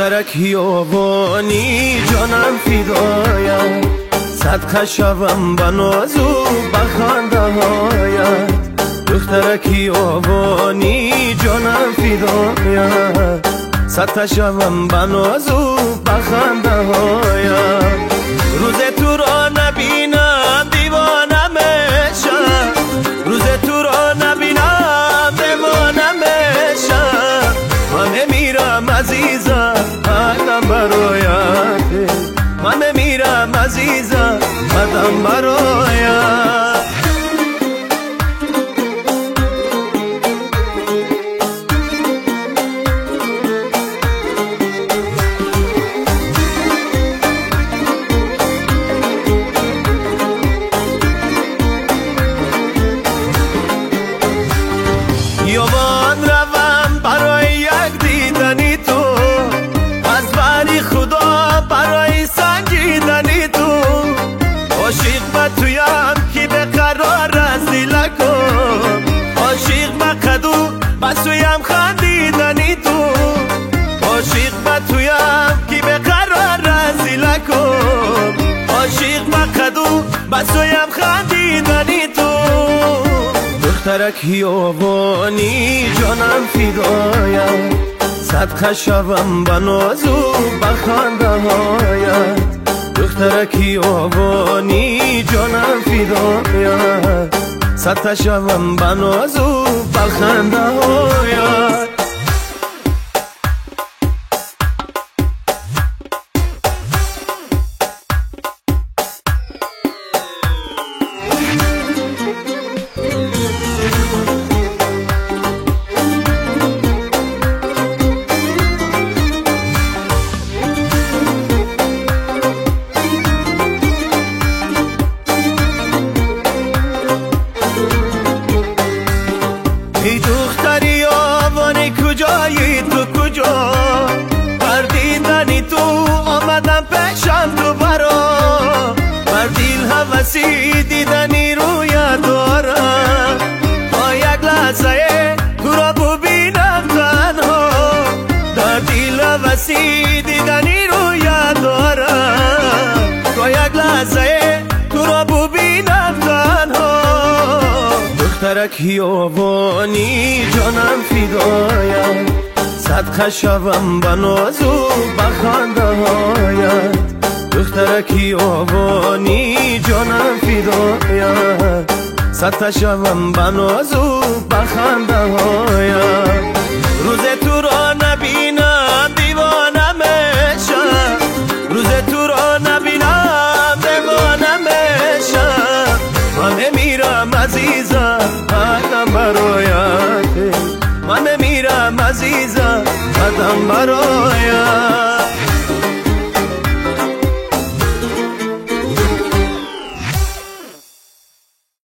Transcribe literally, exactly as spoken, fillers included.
دخترک خیابانی جانم فدایت، صدقه شوم به ناز و به خنده هایت. دخترک خیابانی جانم فدایت، صدقه شوم به ناز و به خنده هایت. روز تو را نبینم دیوانه میشم، روز تو را نبینم دیوانه میشم. من میرم عزیزم قدم برایت، من میرم عزیزم قدم برایت. یوان روم برای یک دیدنی تو، از بری خدا برای سنجیدنی تو. عاشق به تویم که به قرار از دل کن، عاشق به قدو به سویم خندیدنی تو. عاشق به تویم که به قرار از دل کن، عاشق به قدو به سویم خندیدنی تو. دخترک خیابانی جانم فدایت، صدقه شوم به ناز و به خنده هایت. دخترک خیابانی جانم فدایت، صدقه شوم به ناز و به خنده هایت. ای دختری آوانی کجایی تو کجا، بر دیدنی تو آمدم پیشم تو برا. بر دل هوسی دیدنی رویت دارم، تا یک لحظه تو را ببینم تنها. در دل هوسی دیدنی رویت دارم، تا یک لحظه تو را ببینم تنها. دخترک خیابانی جانم فدایت، صدقه شوم به ناز و به خنده هایت. دخترک خیابانی جانم فدایت، صدقه شوم به ناز و به خنده هایت. روز تو را نبینم دیوانه میشم، روز تو را نبینم دیوانه میشم. من میرم عزیزم قدم برایت، من میرم عزیزم قدم برایت.